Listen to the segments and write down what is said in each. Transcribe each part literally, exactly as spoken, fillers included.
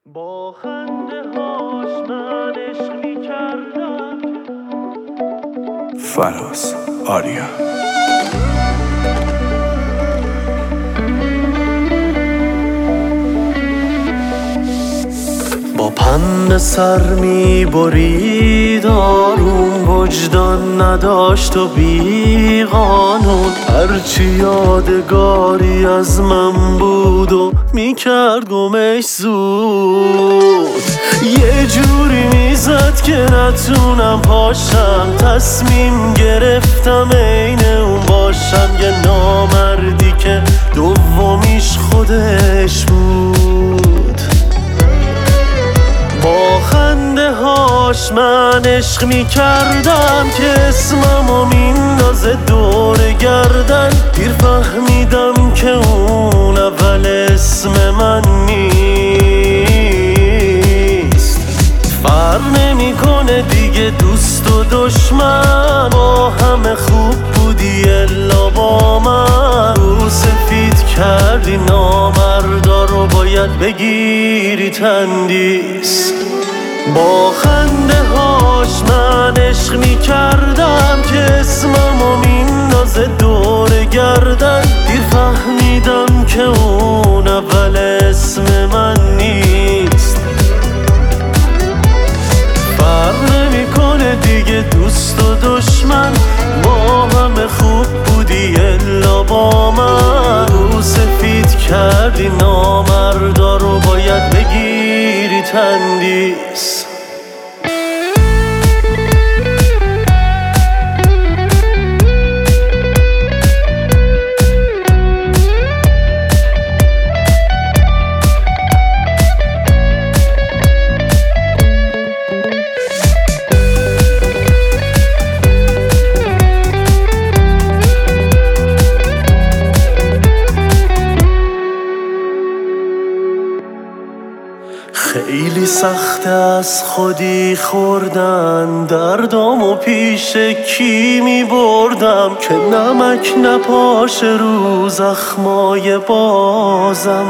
با خنده هاش من عشق می کردم. فراز آریا با پنبه سر می برید آروم، وجدان نداشت و بی قانون. هرچی یادگاری از من بود و می کرد گمش زود. یه جوری میزد که نتونم پاشم، تصمیم گرفتم عین اون باشم. یه نامردی که دومیش خودش بود. با خنده هاش من عشق می کردم که اسممو میندازه دور گردن. دیر فهمیدم که اون اول اسم من نیست. فرق نمی کنه دیگه دوست و دشمن، با همه خوب بودی الا با من. رو سفید کردی نامردا رو باید بگیری تندیس. با خنده هاش من عشق می کردم که اسممو میندازه دور گردن. دیر فهمیدم که اون اول اسم من نیست. فرق نمی کنه دیگه دوست و دشمن، با همه خوب بودی الا با من. رو سفید کردی نامردا رو باید بگیری تندیس. خیلی سخت از خودی خوردن، دردامو پیش کی می بردم که نمک نپاشه رو زخمای بازم.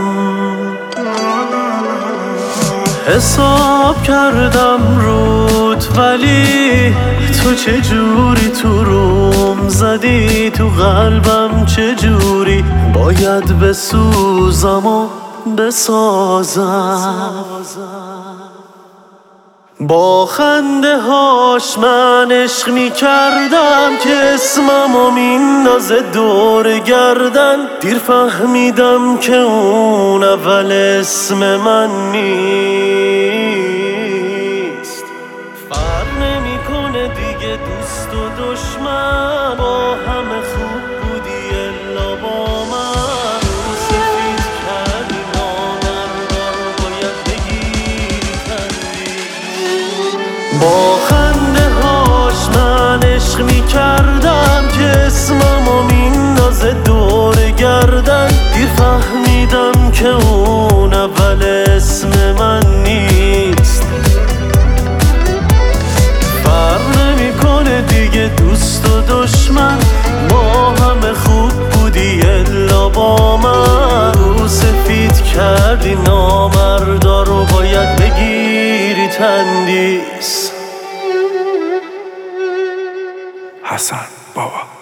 حساب کردم رود ولی تو چه جوری تو روم زدی، تو قلبم چه جوری باید بسوزم و بسازم. با خنده هاش من عشق می کردم که اسممو میندازه دور گردن. دیر فهمیدم که اون اول اسم من نیست. فرق نمی کنه دیگه دوست و دشمن، با همه خوب بودی الا با من. با خنده هاش من عشق می کردم که اسممو میندازه دور گردن. دیر فهمیدم که اون اول اسم من نیست. فرق نمی کنه دیگه دوست و دشمن، با همه خوب بودی الا با من. رو سفید کردی نامردا رو باید بگیری تندیس. حسن بابا